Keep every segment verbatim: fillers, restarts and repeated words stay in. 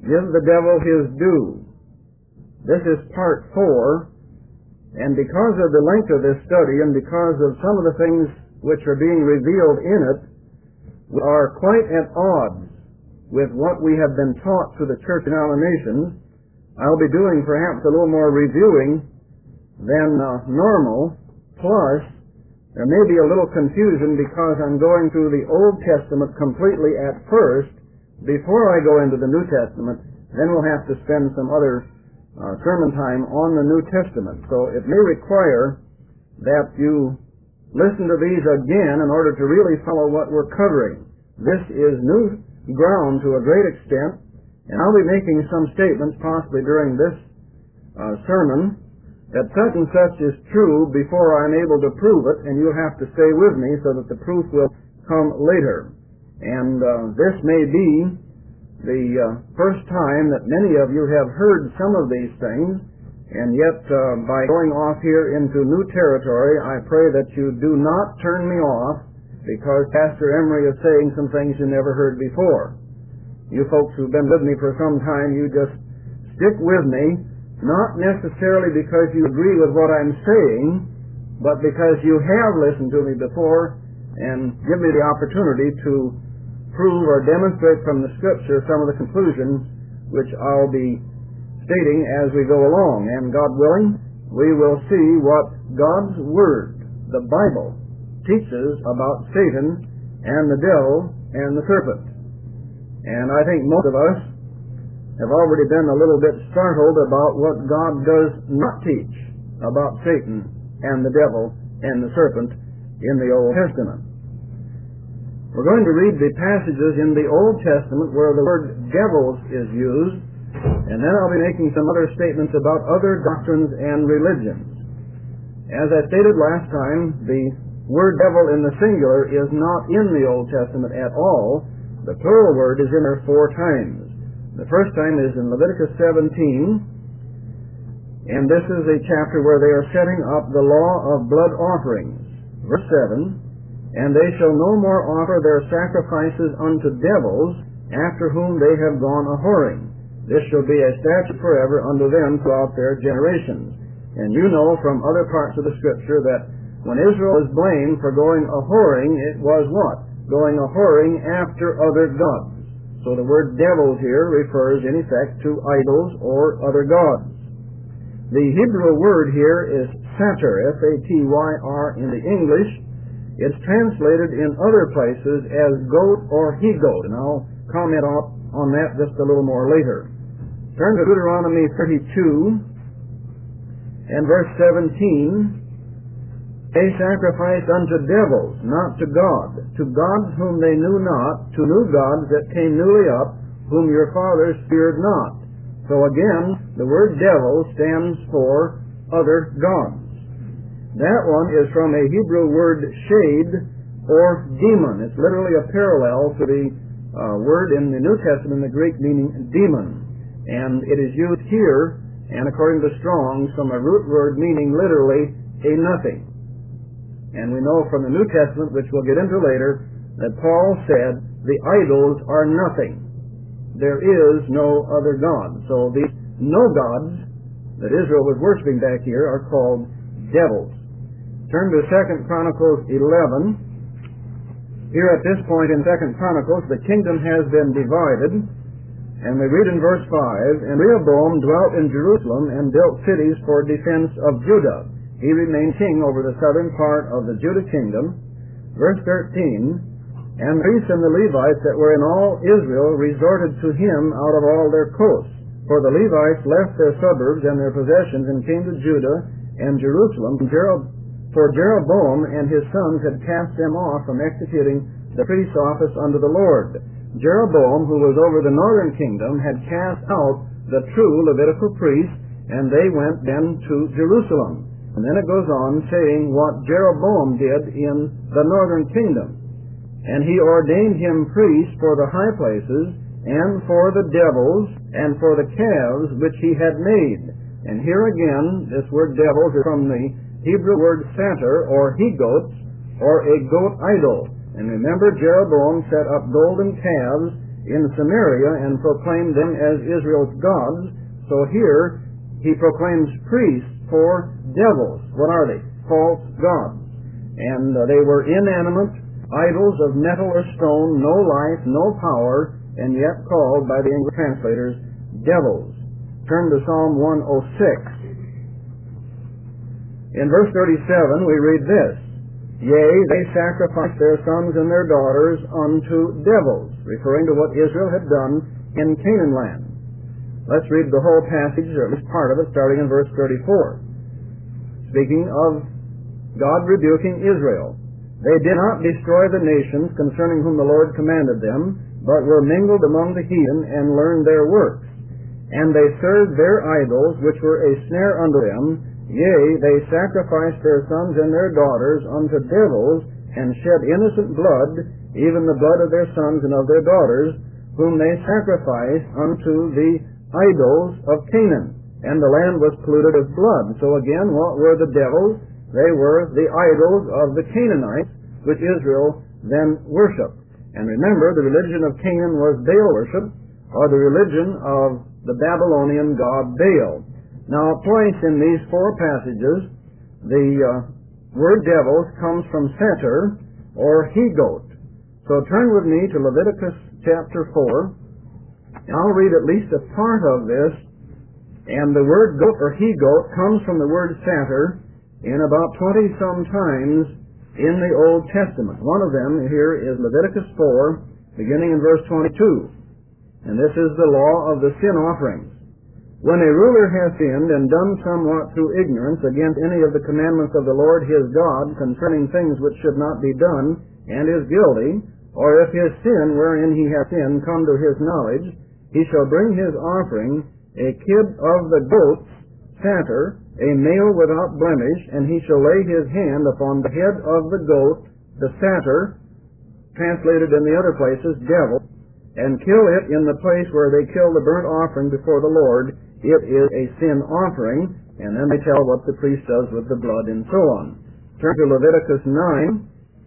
Give the devil his due. This is part four, and because of the length of this study and because of some of the things which are being revealed in it, we are quite at odds with what we have been taught through the church denominations. I'll be doing perhaps a little more reviewing than uh, normal, plus there may be a little confusion because I'm going through the Old Testament completely at first before I go into the New Testament. Then we'll have to spend some other uh, sermon time on the New Testament. So it may require that you listen to these again in order to really follow what we're covering. This is new ground to a great extent, and I'll be making some statements possibly during this uh, sermon that such and such is true before I'm able to prove it, and you'll have to stay with me so that the proof will come later. And uh, this may be the uh, first time that many of you have heard some of these things, and yet uh, by going off here into new territory, I pray that you do not turn me off because Pastor Emery is saying some things you never heard before. You folks who've been with me for some time, you just stick with me, not necessarily because you agree with what I'm saying, but because you have listened to me before and give me the opportunity to prove or demonstrate from the Scripture some of the conclusions which I'll be stating as we go along. And God willing, we will see what God's Word, the Bible, teaches about Satan and the devil and the serpent. And I think most of us have already been a little bit startled about what God does not teach about Satan and the devil and the serpent in the Old Testament. We're going to read the passages in the Old Testament where the word devils is used, and then I'll be making some other statements about other doctrines and religions. As I stated last time, the word devil in the singular is not in the Old Testament at all. The plural word is in there four times. The first time is in Leviticus seventeen, and this is a chapter where they are setting up the law of blood offerings. Verse seven, and they shall no more offer their sacrifices unto devils, after whom they have gone a-whoring. This shall be a statute forever unto them throughout their generations. And you know from other parts of the Scripture that when Israel was blamed for going a-whoring, it was what? Going a-whoring after other gods. So the word devils here refers in effect to idols or other gods. The Hebrew word here is satyr, S A T Y R in the English. It's translated in other places as goat or he-goat, and I'll comment on that just a little more later. Turn to Deuteronomy thirty-two and verse seventeen. They sacrificed unto devils, not to God, to gods whom they knew not, to new gods that came newly up, whom your fathers feared not. So again, the word devil stands for other gods. That one is from a Hebrew word shade or demon. It's literally a parallel to the uh, word in the New Testament in the Greek meaning demon. And it is used here, and according to Strong's, from a root word meaning literally a nothing. And we know from the New Testament, which we'll get into later, that Paul said the idols are nothing. There is no other God. So these no gods that Israel was worshiping back here are called devils. Turn to Second Chronicles eleven. Here at this point in Second Chronicles, the kingdom has been divided, and we read in verse five, and Rehoboam dwelt in Jerusalem and built cities for defense of Judah. He remained king over the southern part of the Judah kingdom. Verse thirteen, and the priests and the Levites that were in all Israel resorted to him out of all their coasts. For the Levites left their suburbs and their possessions and came to Judah and Jerusalem. For Jeroboam and his sons had cast them off from executing the priest's office unto the Lord. Jeroboam, who was over the northern kingdom, had cast out the true Levitical priests, and they went then to Jerusalem. And then it goes on saying what Jeroboam did in the northern kingdom. And he ordained him priests for the high places, and for the devils, and for the calves which he had made. And here again, this word devils is from the Hebrew word satyr, or he-goats, or a goat idol. And remember, Jeroboam set up golden calves in Samaria and proclaimed them as Israel's gods. So here he proclaims priests for devils. What are they? False gods. And uh, they were inanimate idols of metal or stone, no life, no power, and yet called by the English translators devils. Turn to Psalm one oh six. In verse thirty-seven we read this: Yea, they sacrifice their sons and their daughters unto devils, referring to what Israel had done in Canaan land. Let's read the whole passage, or at least part of it, starting in verse thirty-four. Speaking of God rebuking Israel. They did not destroy the nations concerning whom the Lord commanded them, but were mingled among the heathen and learned their works. And they served their idols, which were a snare unto them. Yea, they sacrificed their sons and their daughters unto devils, and shed innocent blood, even the blood of their sons and of their daughters, whom they sacrificed unto the idols of Canaan. And the land was polluted with blood. So again, what were the devils? They were the idols of the Canaanites, which Israel then worshipped. And remember, the religion of Canaan was Baal worship, or the religion of the Babylonian god Baal. Now, twice in these four passages, the uh, word devils comes from setter, or he-goat. So turn with me to Leviticus chapter four, and I'll read at least a part of this. And the word goat or he-goat comes from the word satyr in about twenty-some times in the Old Testament. One of them here is Leviticus four, beginning in verse twenty-two. And this is the law of the sin offerings. When a ruler has sinned and done somewhat through ignorance against any of the commandments of the Lord his God concerning things which should not be done, and is guilty, or if his sin wherein he hath sinned come to his knowledge, he shall bring his offering, a kid of the goats, satyr, a male without blemish, and he shall lay his hand upon the head of the goat, the satyr, translated in the other places, devil, and kill it in the place where they kill the burnt offering before the Lord. It is a sin offering, and then they tell what the priest does with the blood and so on. Turn to Leviticus nine.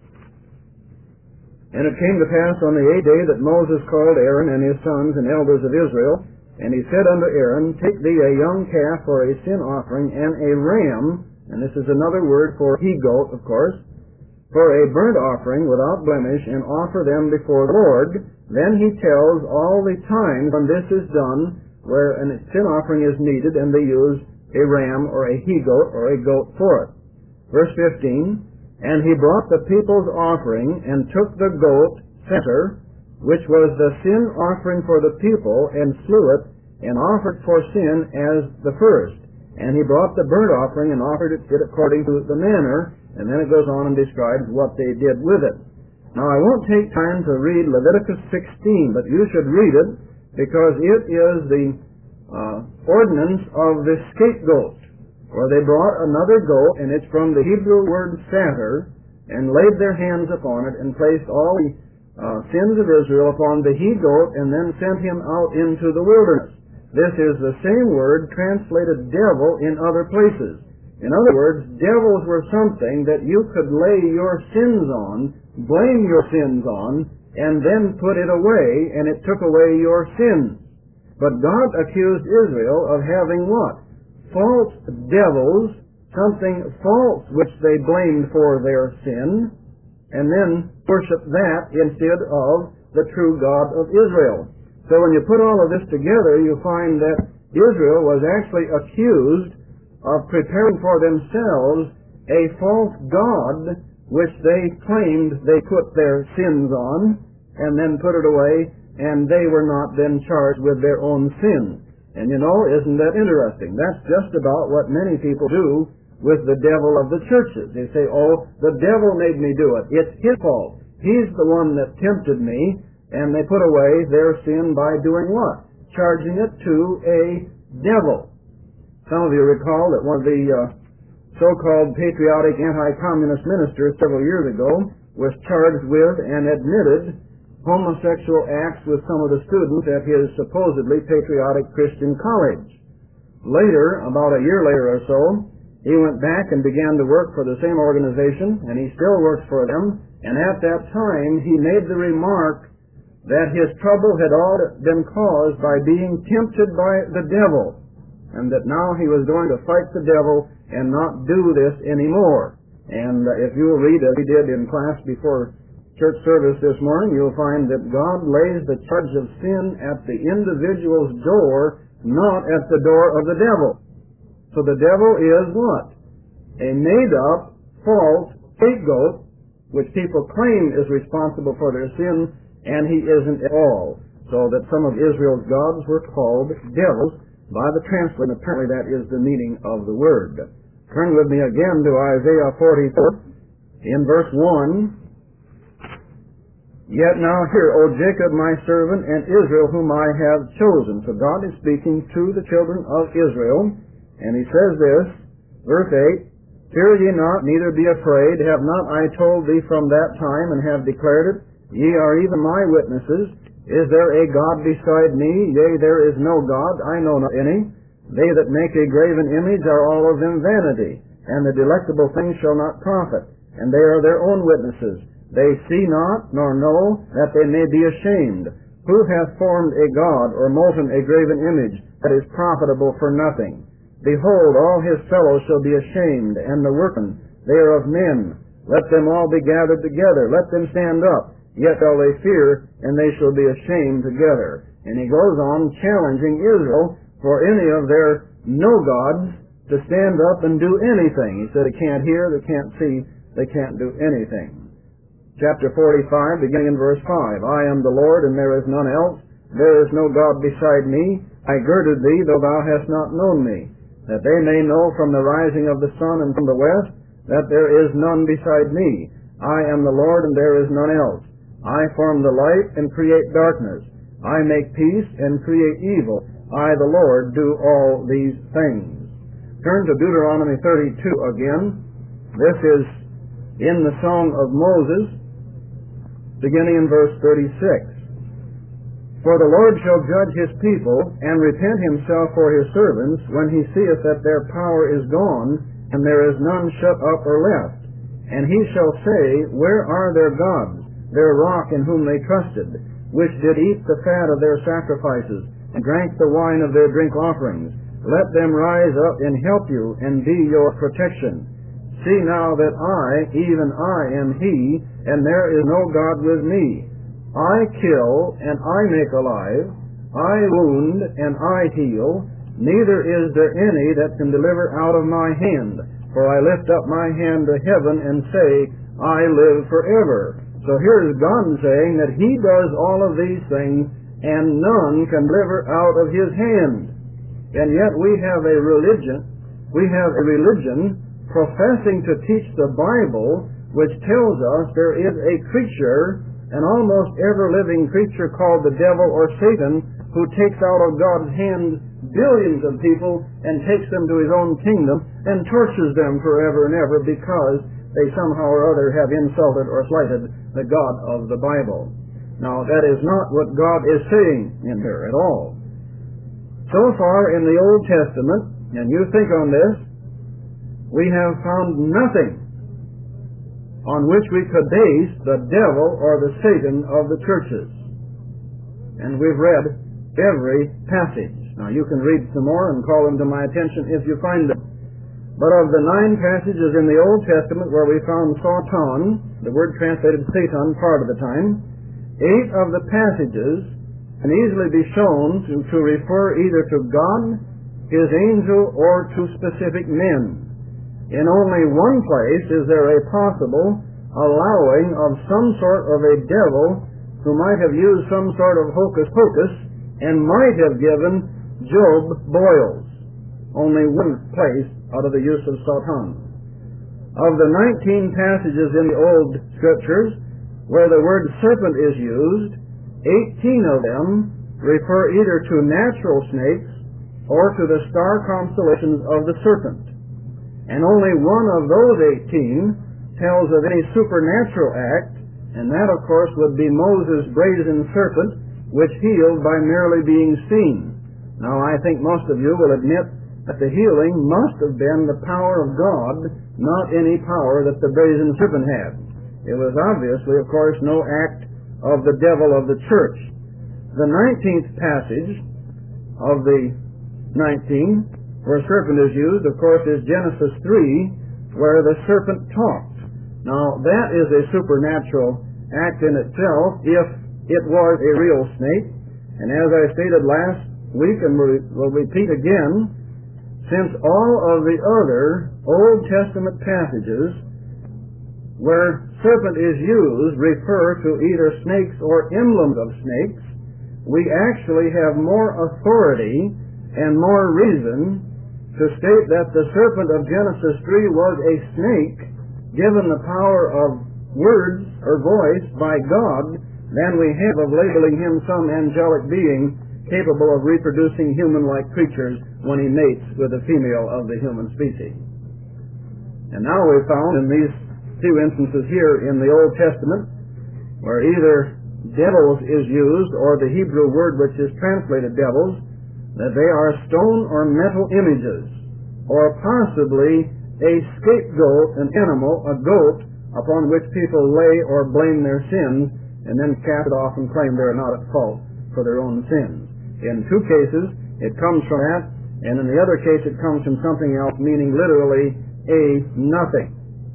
And it came to pass on the eighth day that Moses called Aaron and his sons and elders of Israel, and he said unto Aaron, Take thee a young calf for a sin offering, and a ram, and this is another word for he-goat, of course, for a burnt offering without blemish, and offer them before the Lord. Then he tells all the times when this is done, where a sin offering is needed, and they use a ram or a he-goat or a goat for it. Verse fifteen, And he brought the people's offering, and took the goat, satyr, which was the sin offering for the people, and slew it, and offered for sin as the first. And he brought the burnt offering, and offered it according to the manner, and then it goes on and describes what they did with it. Now, I won't take time to read Leviticus sixteen, but you should read it, because it is the uh, ordinance of the scapegoat, where they brought another goat, and it's from the Hebrew word satyr, and laid their hands upon it, and placed all the Uh, sins of Israel upon the he-goat, and then sent him out into the wilderness. This is the same word translated devil in other places. In other words, devils were something that you could lay your sins on, blame your sins on, and then put it away, and it took away your sins. But God accused Israel of having what? False devils, something false which they blamed for their sin, and then worship that instead of the true God of Israel. So when you put all of this together, you find that Israel was actually accused of preparing for themselves a false god which they claimed they put their sins on and then put it away, and they were not then charged with their own sins. And you know, isn't that interesting? That's just about what many people do with the devil of the churches. They say, oh, the devil made me do it. It's his fault. He's the one that tempted me, and they put away their sin by doing what? Charging it to a devil. Some of you recall that one of the uh, so-called patriotic anti-communist ministers several years ago was charged with and admitted homosexual acts with some of the students at his supposedly patriotic Christian college. Later, about a year later or so, he went back and began to work for the same organization, and he still works for them. And at that time, he made the remark that his trouble had all been caused by being tempted by the devil, and that now he was going to fight the devil and not do this anymore. And uh, if you'll read, as we did in class before church service this morning, you'll find that God lays the charge of sin at the individual's door, not at the door of the devil. So the devil is what? A made-up, false scapegoat, which people claim is responsible for their sin, and he isn't at all. So that some of Israel's gods were called devils by the translator, and apparently that is the meaning of the word. Turn with me again to Isaiah forty-four, in verse one. Yet now hear, O Jacob my servant, and Israel whom I have chosen. So God is speaking to the children of Israel, and he says this, verse eight, Fear ye not, neither be afraid. Have not I told thee from that time, and have declared it? Ye are even my witnesses. Is there a God beside me? Yea, there is no God, I know not any. They that make a graven image are all of them vanity, and the delectable things shall not profit, and they are their own witnesses. They see not, nor know, that they may be ashamed. Who hath formed a God, or molten a graven image, that is profitable for nothing? Behold, all his fellows shall be ashamed, and the workmen, they are of men. Let them all be gathered together, let them stand up, yet shall they fear, and they shall be ashamed together. And he goes on challenging Israel for any of their no-gods to stand up and do anything. He said they can't hear, they can't see, they can't do anything. Chapter forty-five, beginning in verse five. I am the Lord, and there is none else. There is no God beside me. I girded thee, though thou hast not known me, that they may know from the rising of the sun and from the west, that there is none beside me. I am the Lord, and there is none else. I form the light and create darkness. I make peace and create evil. I, the Lord, do all these things. Turn to Deuteronomy thirty-two again. This is in the Song of Moses, beginning in verse thirty-six. For the Lord shall judge his people, and repent himself for his servants, when he seeth that their power is gone, and there is none shut up or left. And he shall say, Where are their gods, their rock in whom they trusted, which did eat the fat of their sacrifices, and drank the wine of their drink offerings? Let them rise up and help you, and be your protection. See now that I, even I, am he, and there is no God with me. I kill, and I make alive. I wound, and I heal. Neither is there any that can deliver out of my hand. For I lift up my hand to heaven, and say, I live forever. So here is God saying that he does all of these things, and none can deliver out of his hand. And yet we have a religion, we have a religion professing to teach the Bible, which tells us there is a creature, an almost ever-living creature called the devil or Satan, who takes out of God's hand billions of people and takes them to his own kingdom and tortures them forever and ever because they somehow or other have insulted or slighted the God of the Bible. Now, that is not what God is saying in here at all. So far in the Old Testament, and you think on this, we have found nothing on which we could base the devil or the Satan of the churches. And we've read every passage. Now you can read some more and call them to my attention if you find them. But of the nine passages in the Old Testament where we found Satan, the word translated Satan part of the time, eight of the passages can easily be shown to, to refer either to God, his angel, or to specific men. In only one place is there a possible allowing of some sort of a devil who might have used some sort of hocus pocus and might have given Job boils. Only one place out of the use of Satan. Of the nineteen passages in the Old Scriptures where the word serpent is used, eighteen of them refer either to natural snakes or to the star constellations of the serpent. And only one of those eighteen tells of any supernatural act, and that, of course, would be Moses' brazen serpent, which healed by merely being seen. Now, I think most of you will admit that the healing must have been the power of God, not any power that the brazen serpent had. It was obviously, of course, no act of the devil of the church. The nineteenth passage of the nineteen, where serpent is used, of course, is Genesis three, where the serpent talked. Now, that is a supernatural act in itself if it was a real snake. And as I stated last week, and will repeat again, since all of the other Old Testament passages where serpent is used refer to either snakes or emblems of snakes, we actually have more authority and more reason to state that the serpent of Genesis three was a snake given the power of words or voice by God than we have of labeling him some angelic being capable of reproducing human-like creatures when he mates with a female of the human species. And now we've found in these two instances here in the Old Testament where either devils is used or the Hebrew word which is translated devils, that they are stone or metal images, or possibly a scapegoat, an animal, a goat, upon which people lay or blame their sins and then cast it off and claim they are not at fault for their own sins. In two cases, it comes from that, and in the other case, it comes from something else, meaning literally a nothing.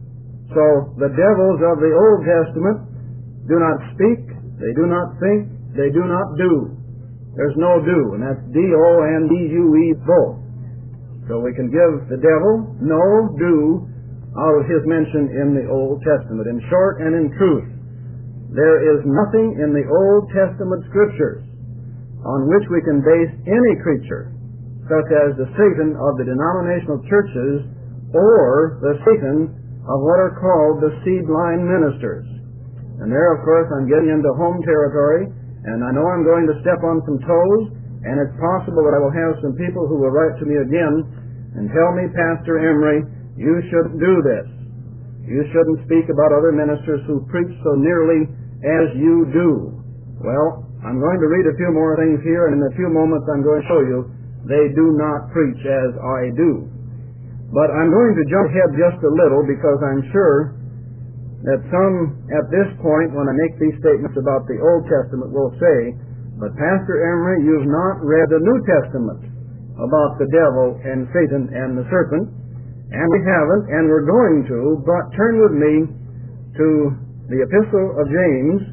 So the devils of the Old Testament do not speak, they do not think, they do not do. There's no do, and that's D O and D U E both. So we can give the devil no do out of his mention in the Old Testament. In short and in truth, there is nothing in the Old Testament Scriptures on which we can base any creature, such as the Satan of the denominational churches or the Satan of what are called the seed line ministers. And there, of course, I'm getting into home territory, and I know I'm going to step on some toes, and it's possible that I will have some people who will write to me again and tell me, Pastor Emery, you shouldn't do this. You shouldn't speak about other ministers who preach so nearly as you do. Well, I'm going to read a few more things here, and in a few moments I'm going to show you they do not preach as I do. But I'm going to jump ahead just a little because I'm sure that some at this point, when I make these statements about the Old Testament, will say, but Pastor Emery, you've not read the New Testament about the devil and Satan and the serpent. And we haven't, and we're going to, but turn with me to the Epistle of James.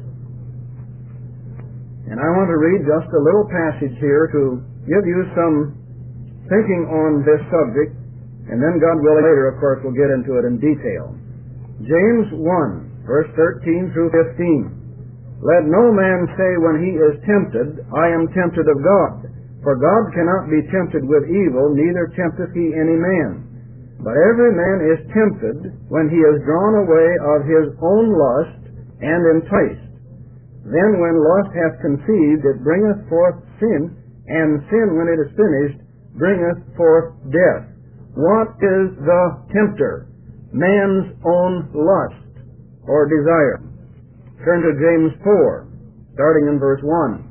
And I want to read just a little passage here to give you some thinking on this subject, and then God willing later, of course, we'll get into it in detail. James one, verse thirteen through fifteen. Let no man say when he is tempted, I am tempted of God. For God cannot be tempted with evil, neither tempteth he any man. But every man is tempted when he is drawn away of his own lust and enticed. Then when lust hath conceived, it bringeth forth sin, and sin, when it is finished, bringeth forth death. What is the tempter? Man's own lust or desire. Turn to James four, starting in verse one.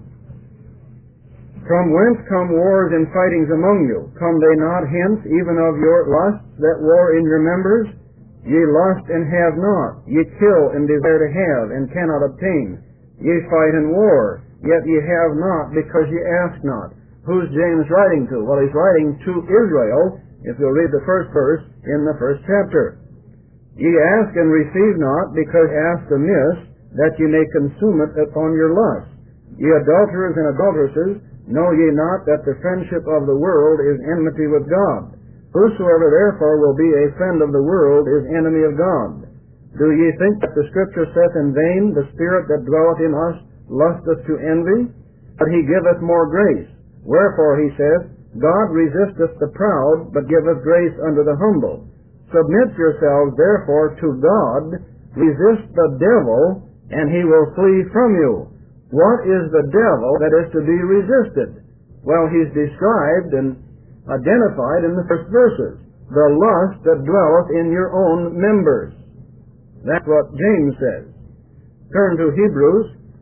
From whence come wars and fightings among you? Come they not hence, even of your lusts that war in your members? Ye lust and have not, ye kill and desire to have, and cannot obtain. Ye fight and war, yet ye have not, because ye ask not. Who's James writing to? Well, he's writing to Israel, if you'll read the first verse in the first chapter. Ye ask and receive not, because ask amiss, that ye may consume it upon your lust. Ye adulterers and adulteresses, know ye not that the friendship of the world is enmity with God? Whosoever therefore will be a friend of the world is enemy of God. Do ye think that the Scripture saith in vain, the Spirit that dwelleth in us lusteth to envy? But he giveth more grace. Wherefore he saith, God resisteth the proud, but giveth grace unto the humble. Submit yourselves therefore to God, resist the devil, and he will flee from you. What is the devil that is to be resisted? Well, he's described and identified in the first verses. The lust that dwelleth in your own members. That's what James says. Turn to Hebrews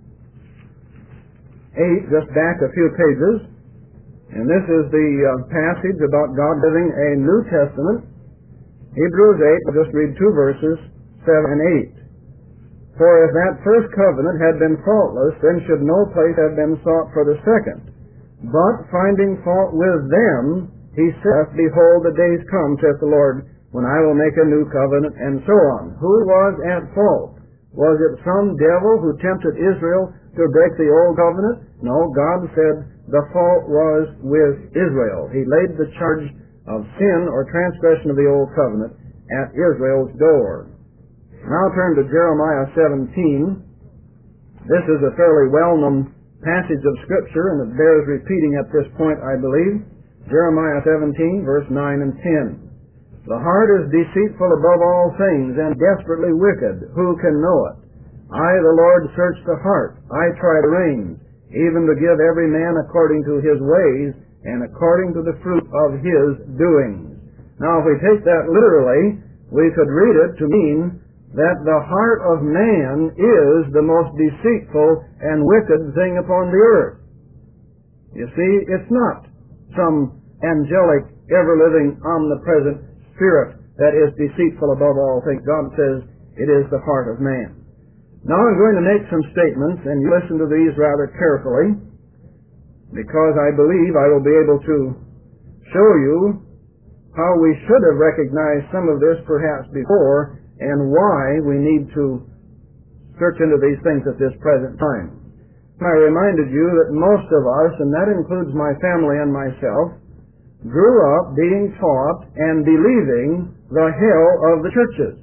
eight, just back a few pages. And this is the uh, passage about God giving a New Testament. Hebrews eight, I'll just read two verses, seven and eight. For if that first covenant had been faultless, then should no place have been sought for the second. But finding fault with them, he saith, Behold, the days come, saith the Lord, when I will make a new covenant, and so on. Who was at fault? Was it some devil who tempted Israel to break the old covenant? No, God said the fault was with Israel. He laid the charge of sin or transgression of the old covenant at Israel's door. Now turn to Jeremiah seventeen. This is a fairly well-known passage of Scripture, and it bears repeating at this point, I believe. Jeremiah seventeen, verse nine and ten. The heart is deceitful above all things, and desperately wicked. Who can know it? I, the Lord, search the heart. I try the reins, even to give every man according to his ways, and according to the fruit of his doings. Now, if we take that literally, we could read it to mean that the heart of man is the most deceitful and wicked thing upon the earth. You see, it's not some angelic, ever-living, omnipresent spirit that is deceitful above all things. God says it is the heart of man. Now I'm going to make some statements, and you listen to these rather carefully, because I believe I will be able to show you how we should have recognized some of this perhaps before, and why we need to search into these things at this present time. I reminded you that most of us, and that includes my family and myself, grew up being taught and believing the hell of the churches.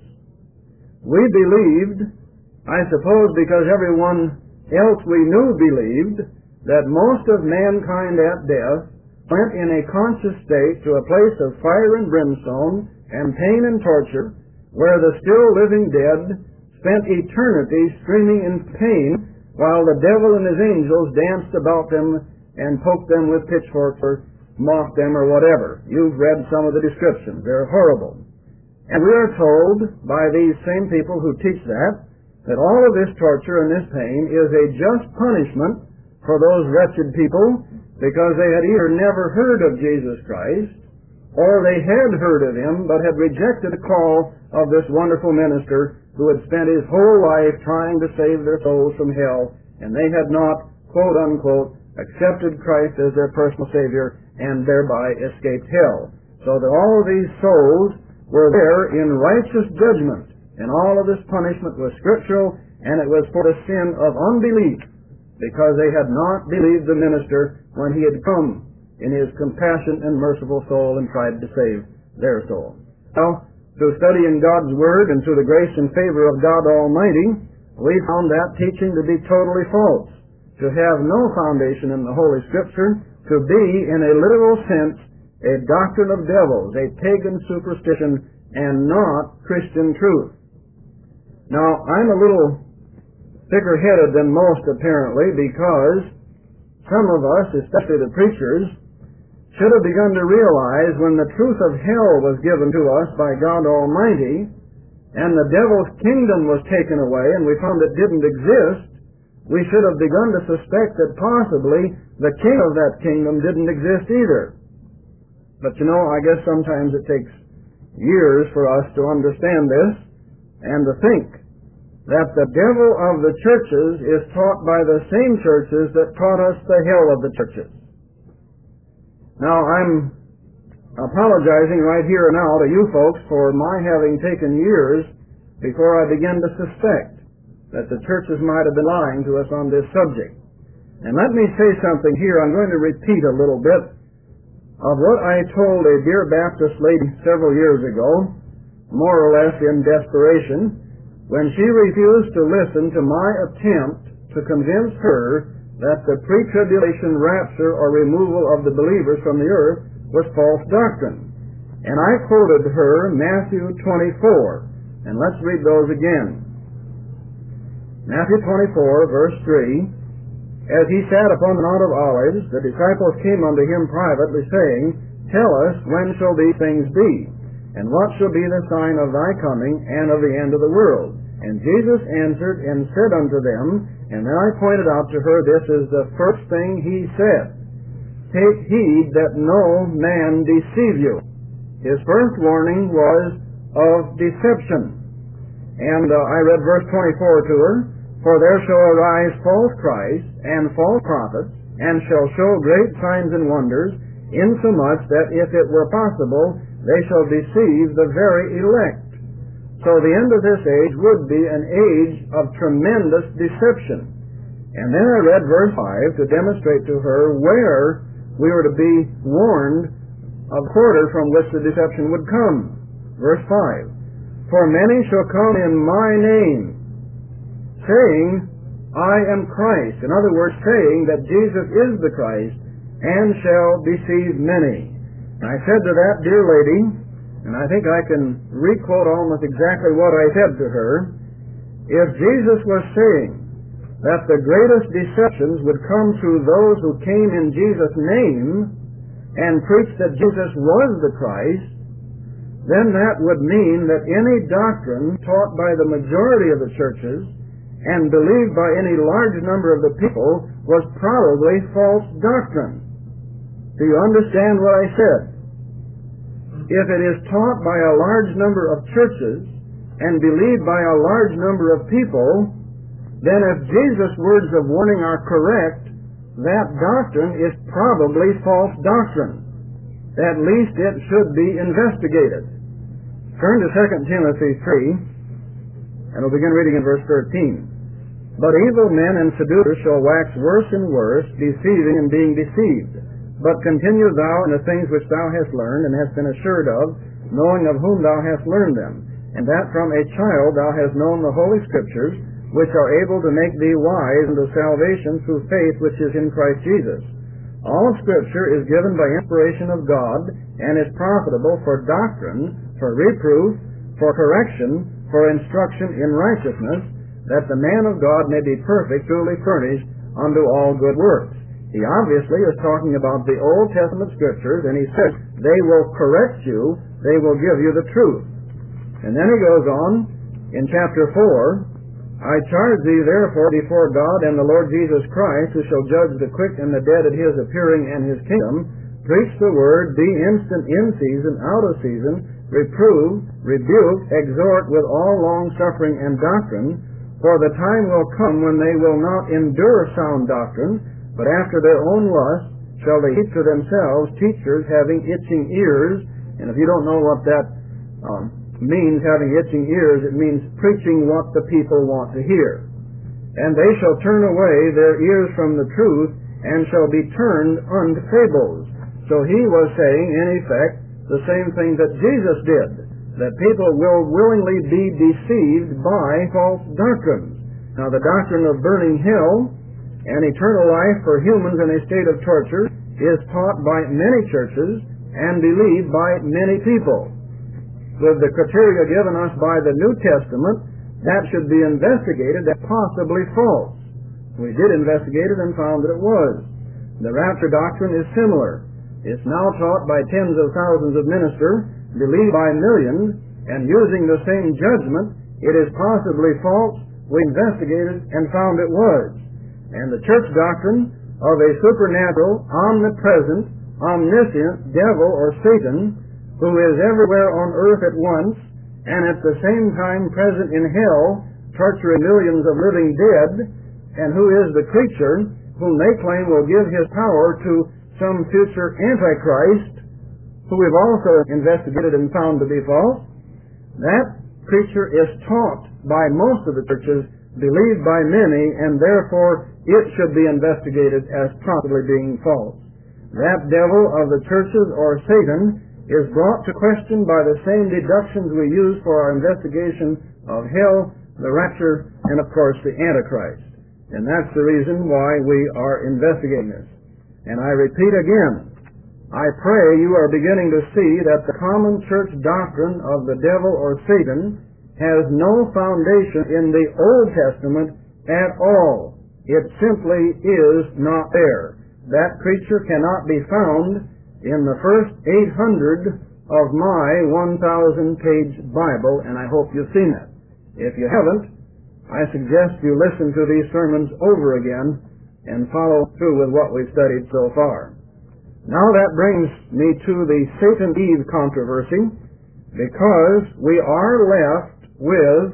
We believed, I suppose because everyone else we knew believed, that most of mankind at death went in a conscious state to a place of fire and brimstone and pain and torture, where the still living dead spent eternity screaming in pain while the devil and his angels danced about them and poked them with pitchforks or mocked them or whatever. You've read some of the descriptions. They're horrible. And we are told by these same people who teach that, that all of this torture and this pain is a just punishment for those wretched people because they had either never heard of Jesus Christ, or they had heard of him but had rejected the call of this wonderful minister who had spent his whole life trying to save their souls from hell, and they had not, quote unquote, accepted Christ as their personal Savior and thereby escaped hell. So that all of these souls were there in righteous judgment, and all of this punishment was scriptural, and it was for the sin of unbelief, because they had not believed the minister when he had come in his compassionate and merciful soul and tried to save their soul. Now, through studying God's Word and through the grace and favor of God Almighty, we found that teaching to be totally false, to have no foundation in the Holy Scripture, to be, in a literal sense, a doctrine of devils, a pagan superstition, and not Christian truth. Now, I'm a little thicker-headed than most, apparently, because some of us, especially the preachers, should have begun to realize when the truth of hell was given to us by God Almighty, and the devil's kingdom was taken away, and we found it didn't exist, we should have begun to suspect that possibly the king of that kingdom didn't exist either. But you know, I guess sometimes it takes years for us to understand this, and to think that the devil of the churches is taught by the same churches that taught us the hell of the churches. Now, I'm apologizing right here and now to you folks for my having taken years before I began to suspect that the churches might have been lying to us on this subject. And let me say something here. I'm going to repeat a little bit of what I told a dear Baptist lady several years ago, more or less in desperation, when she refused to listen to my attempt to convince her that the pre-tribulation rapture or removal of the believers from the earth was false doctrine. And I quoted her Matthew twenty-four, and let's read those again. Matthew twenty-four, verse three, As he sat upon the Mount of Olives, the disciples came unto him privately, saying, Tell us, when shall these things be? And what shall be the sign of thy coming and of the end of the world? And Jesus answered and said unto them, and then I pointed out to her, this is the first thing he said, Take heed that no man deceive you. His first warning was of deception. And uh, I read verse twenty-four to her, "For there shall arise false Christs and false prophets, and shall show great signs and wonders, insomuch that if it were possible, they shall deceive the very elect." So the end of this age would be an age of tremendous deception. And then I read verse five to demonstrate to her where we were to be warned of the quarter from which the deception would come. Verse five, "For many shall come in my name, saying, I am Christ." In other words, saying that Jesus is the Christ, "and shall deceive many." And I said to that dear lady, and I think I can requote almost exactly what I said to her, if Jesus was saying that the greatest deceptions would come through those who came in Jesus' name and preached that Jesus was the Christ, then that would mean that any doctrine taught by the majority of the churches and believed by any large number of the people was probably false doctrine. Do you understand what I said? If it is taught by a large number of churches and believed by a large number of people, then if Jesus' words of warning are correct, that doctrine is probably false doctrine. At least it should be investigated. Turn to Second Timothy three, and we'll begin reading in verse thirteen. "But evil men and seducers shall wax worse and worse, deceiving and being deceived. But continue thou in the things which thou hast learned and hast been assured of, knowing of whom thou hast learned them, and that from a child thou hast known the Holy Scriptures, which are able to make thee wise unto salvation through faith which is in Christ Jesus. All Scripture is given by inspiration of God, and is profitable for doctrine, for reproof, for correction, for instruction in righteousness, that the man of God may be perfect, truly furnished unto all good works." He obviously is talking about the Old Testament Scriptures, and he says, they will correct you, they will give you the truth. And then he goes on, in chapter four, "I charge thee therefore before God and the Lord Jesus Christ, who shall judge the quick and the dead at his appearing and his kingdom, preach the word, be instant in season, out of season, reprove, rebuke, exhort with all long-suffering and doctrine, for the time will come when they will not endure sound doctrine, but after their own lust shall they heap to themselves teachers having itching ears." And if you don't know what that um, means, having itching ears, it means preaching what the people want to hear. "And they shall turn away their ears from the truth, and shall be turned unto fables." So he was saying, in effect, the same thing that Jesus did, that people will willingly be deceived by false doctrines. Now, the doctrine of burning hell and eternal life for humans in a state of torture is taught by many churches and believed by many people. With the criteria given us by the New Testament, that should be investigated as possibly false. We did investigate it and found that it was. The rapture doctrine is similar. It's now taught by tens of thousands of ministers, believed by millions, and using the same judgment, it is possibly false. We investigated and found it was. And the church doctrine of a supernatural, omnipresent, omniscient devil or Satan, who is everywhere on earth at once, and at the same time present in hell, torturing millions of living dead, and who is the creature whom they claim will give his power to some future Antichrist, who we've also investigated and found to be false. That creature is taught by most of the churches, believed by many, and therefore it should be investigated as possibly being false. That devil of the churches, or Satan, is brought to question by the same deductions we use for our investigation of hell, the rapture, and of course the Antichrist. And that's the reason why we are investigating this. And I repeat again, I pray you are beginning to see that the common church doctrine of the devil or Satan has no foundation in the Old Testament at all. It simply is not there. That creature cannot be found in the first eight hundred of my one thousand page Bible, and I hope you've seen it. If you haven't, I suggest you listen to these sermons over again and follow through with what we've studied so far. Now that brings me to the Satan-Eve controversy, because we are left with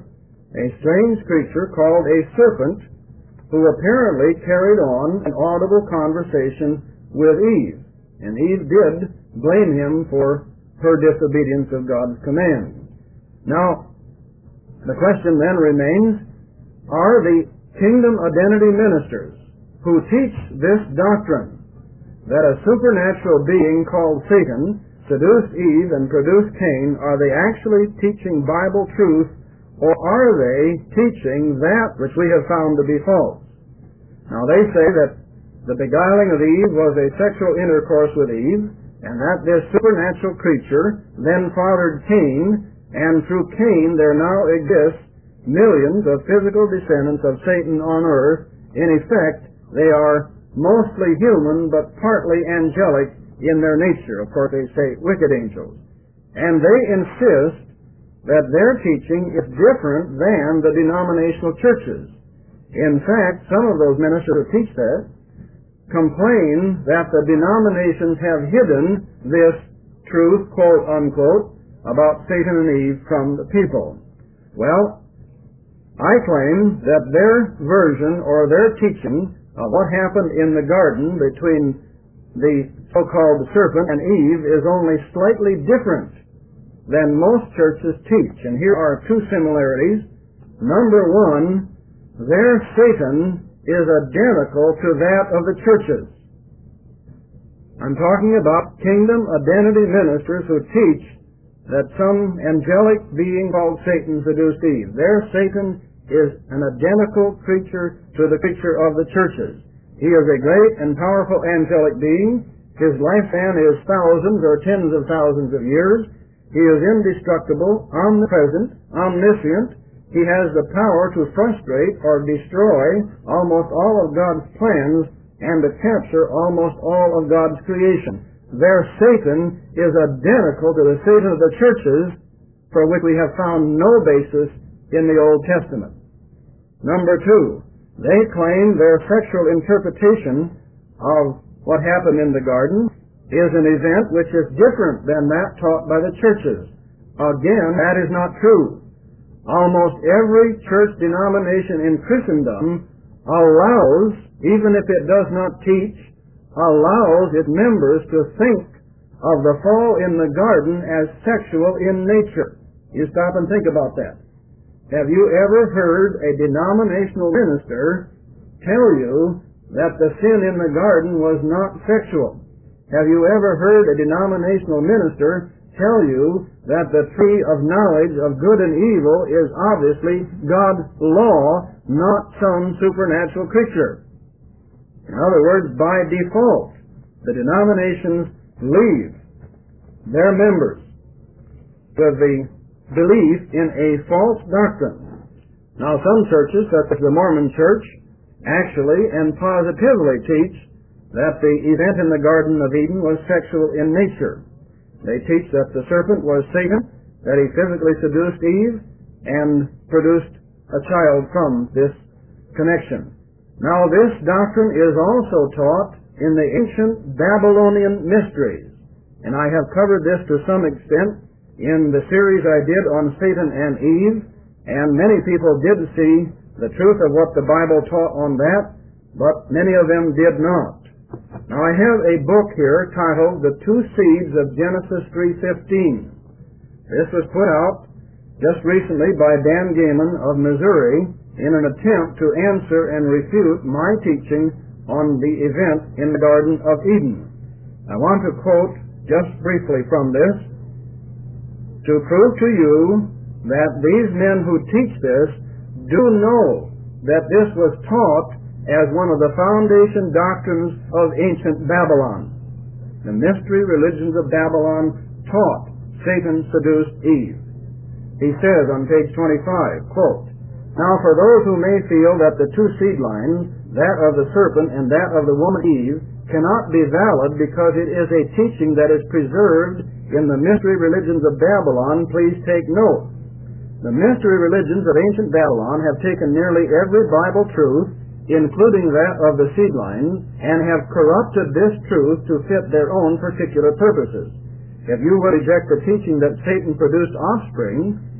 a strange creature called a serpent, who apparently carried on an audible conversation with Eve. And Eve did blame him for her disobedience of God's command. Now, the question then remains, are the kingdom identity ministers who teach this doctrine that a supernatural being called Satan seduced Eve and produced Cain, are they actually teaching Bible truth, or are they teaching that which we have found to be false? Now, they say that the beguiling of Eve was a sexual intercourse with Eve, and that this supernatural creature then fathered Cain, and through Cain there now exists millions of physical descendants of Satan on earth. In effect, they are mostly human, but partly angelic in their nature. Of course, they say wicked angels. And they insist that their teaching is different than the denominational churches. In fact, some of those ministers who teach that complain that the denominations have hidden this truth, quote unquote, about Satan and Eve from the people. Well, I claim that their version or their teaching of what happened in the garden between the so-called serpent and Eve is only slightly different than most churches teach. And here are two similarities. Number one, their Satan is identical to that of the churches. I'm talking about kingdom identity ministers who teach that some angelic being called Satan seduced Eve. Their Satan is an identical creature to the creature of the churches. He is a great and powerful angelic being. His lifespan is thousands or tens of thousands of years. He is indestructible, omnipresent, omniscient. He has the power to frustrate or destroy almost all of God's plans and to capture almost all of God's creation. Their Satan is identical to the Satan of the churches, for which we have found no basis in the Old Testament. Number two, they claim their sexual interpretation of what happened in the garden is an event which is different than that taught by the churches. Again, that is not true. Almost every church denomination in Christendom allows, even if it does not teach, allows its members to think of the fall in the garden as sexual in nature. You stop and think about that. Have you ever heard a denominational minister tell you that the sin in the garden was not sexual? Have you ever heard a denominational minister tell you that the tree of knowledge of good and evil is obviously God's law, not some supernatural creature? In other words, by default, the denominations leave their members with the belief in a false doctrine. Now, some churches, such as the Mormon Church, actually and positively teach that the event in the Garden of Eden was sexual in nature. They teach that the serpent was Satan, that he physically seduced Eve, and produced a child from this connection. Now, this doctrine is also taught in the ancient Babylonian mysteries, and I have covered this to some extent in the series I did on Satan and Eve, and many people did see the truth of what the Bible taught on that, but many of them did not. Now, I have a book here titled The Two Seeds of Genesis three fifteen. This was put out just recently by Dan Gaiman of Missouri in an attempt to answer and refute my teaching on the event in the Garden of Eden. I want to quote just briefly from this to prove to you that these men who teach this do know that this was taught as one of the foundation doctrines of ancient Babylon. The mystery religions of Babylon taught Satan seduced Eve. He says on page twenty-five, quote, "Now for those who may feel that the two seed lines, that of the serpent and that of the woman Eve, cannot be valid because it is a teaching that is preserved in the mystery religions of Babylon, please take note. The mystery religions of ancient Babylon have taken nearly every Bible truth, including that of the seed lines, and have corrupted this truth to fit their own particular purposes. If you will reject the teaching that Satan produced offspring,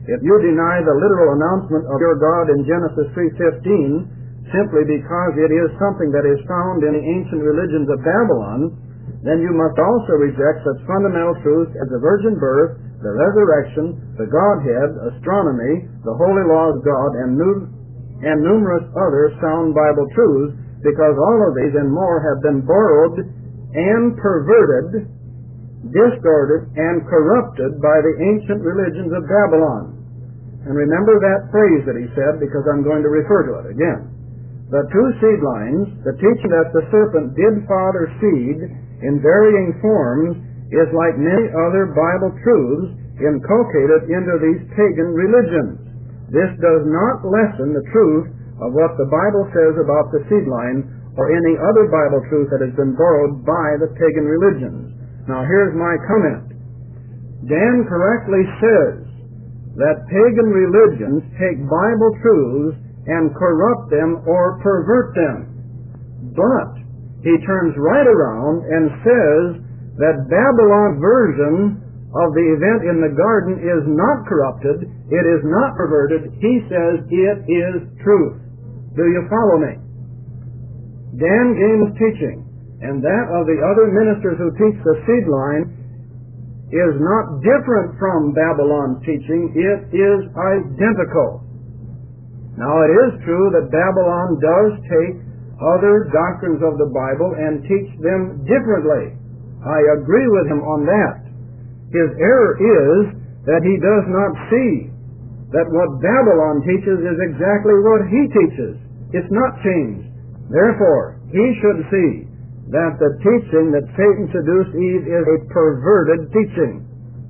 if you deny the literal announcement of your God in Genesis three fifteen, simply because it is something that is found in the ancient religions of Babylon, then you must also reject such fundamental truths as the virgin birth, the resurrection, the Godhead, astronomy, the holy law of God, and, nu- and numerous other sound Bible truths, because all of these and more have been borrowed and perverted, distorted, and corrupted by the ancient religions of Babylon. And remember that phrase that he said, because I'm going to refer to it again. The two seed lines, the teaching that the serpent did father seed in varying forms, is like many other Bible truths inculcated into these pagan religions. This does not lessen the truth of what the Bible says about the seed line or any other Bible truth that has been borrowed by the pagan religions. Now here's my comment. Dan correctly says that pagan religions take Bible truths and corrupt them or pervert them. But he turns right around and says that Babylon's version of the event in the garden is not corrupted, it is not perverted. He says it is truth. Do you follow me? Dan Gamon's teaching and that of the other ministers who teach the seed line is not different from Babylon's teaching. It is identical. Now it is true that Babylon does take other doctrines of the Bible and teach them differently. I agree with him on that. His error is that he does not see that what Babylon teaches is exactly what he teaches. It's not changed. Therefore, he should see that the teaching that Satan seduced Eve is a perverted teaching.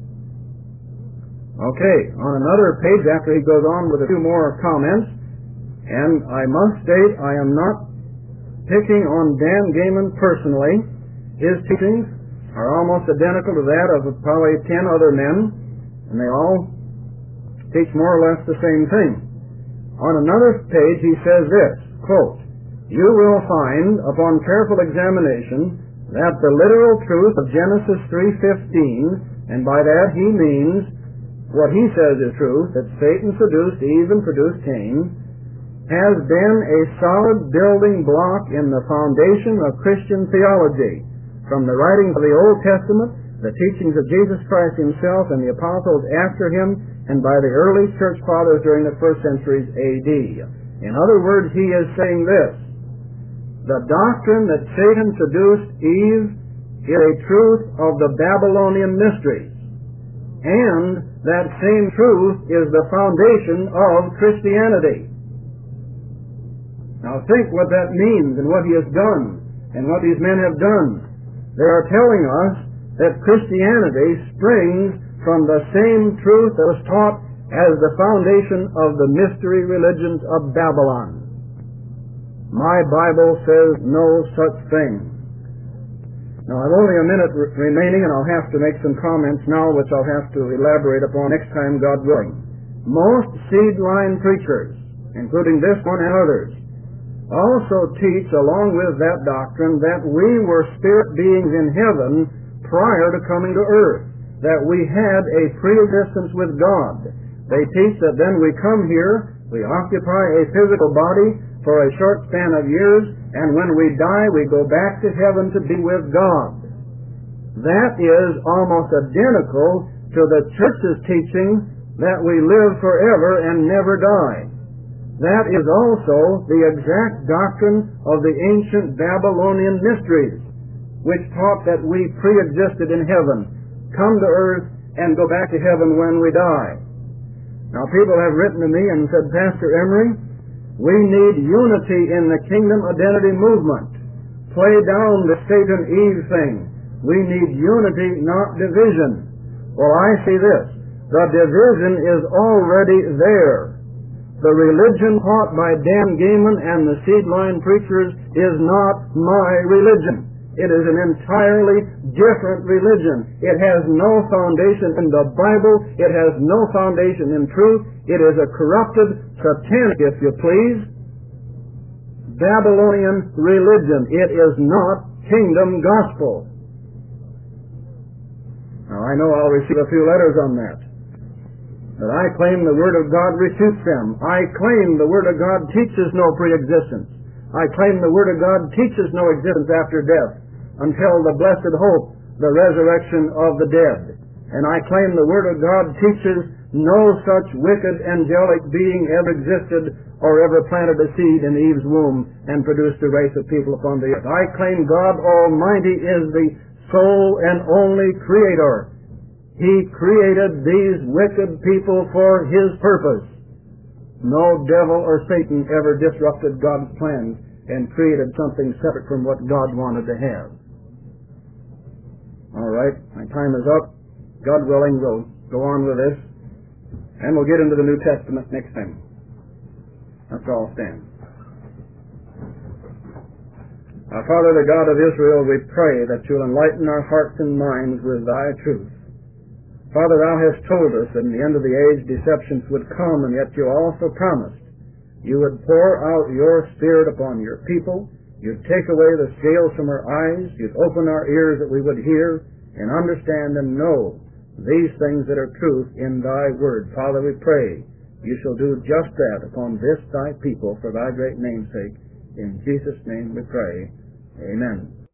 Okay, on another page after he goes on with a few more comments, and I must state I am not picking on Dan Gamon personally. His teachings are almost identical to that of probably ten other men, and they all teach more or less the same thing. On another page he says this, quote, "You will find upon careful examination that the literal truth of Genesis three fifteen, and by that he means what he says is truth, that Satan seduced Eve and produced Cain, has been a solid building block in the foundation of Christian theology. From the writings of the Old Testament, the teachings of Jesus Christ himself and the apostles after him, and by the early church fathers during the first centuries A D In other words, he is saying this: the doctrine that Satan seduced Eve is a truth of the Babylonian mysteries, and that same truth is the foundation of Christianity. Now think what that means and what he has done and what these men have done. They are telling us that Christianity springs from the same truth that was taught as the foundation of the mystery religions of Babylon. My Bible says no such thing. Now I've only a minute re- remaining, and I'll have to make some comments now which I'll have to elaborate upon next time, God willing. Most seed line preachers, including this one and others, also teach along with that doctrine that we were spirit beings in heaven prior to coming to earth, that we had a pre-existence with God. They teach that then we come here, we occupy a physical body for a short span of years, and when we die we go back to heaven to be with God. That is almost identical to the church's teaching that we live forever and never die. That is also the exact doctrine of the ancient Babylonian mysteries, which taught that we pre-existed in heaven, come to earth, and go back to heaven when we die. Now people have written to me and said, Pastor Emery, we need unity in the kingdom identity movement. Play down the Satan-Eve thing. We need unity, not division. Well, I see this. The division is already there. The religion taught by Dan Gamon and the seed line preachers is not my religion. It is an entirely different religion. It has no foundation in the Bible. It has no foundation in truth. It is a corrupted, satanic, if you please, Babylonian religion. It is not kingdom gospel. Now I know I'll receive a few letters on that. But I claim the Word of God refutes them. I claim the Word of God teaches no pre-existence. I claim the Word of God teaches no existence after death until the blessed hope, the resurrection of the dead. And I claim the Word of God teaches no such wicked angelic being ever existed or ever planted a seed in Eve's womb and produced a race of people upon the earth. I claim God Almighty is the sole and only Creator. He created these wicked people for His purpose. No devil or Satan ever disrupted God's plans and created something separate from what God wanted to have. All right, my time is up. God willing, we'll go on with this, and we'll get into the New Testament next time. Let's all stand. Our Father, the God of Israel, we pray that you'll enlighten our hearts and minds with thy truth. Father, thou hast told us that in the end of the age deceptions would come, and yet you also promised you would pour out your Spirit upon your people. You'd take away the scales from our eyes. You'd open our ears that we would hear and understand and know these things that are truth in thy word. Father, we pray you shall do just that upon this thy people for thy great name's sake. In Jesus' name we pray. Amen.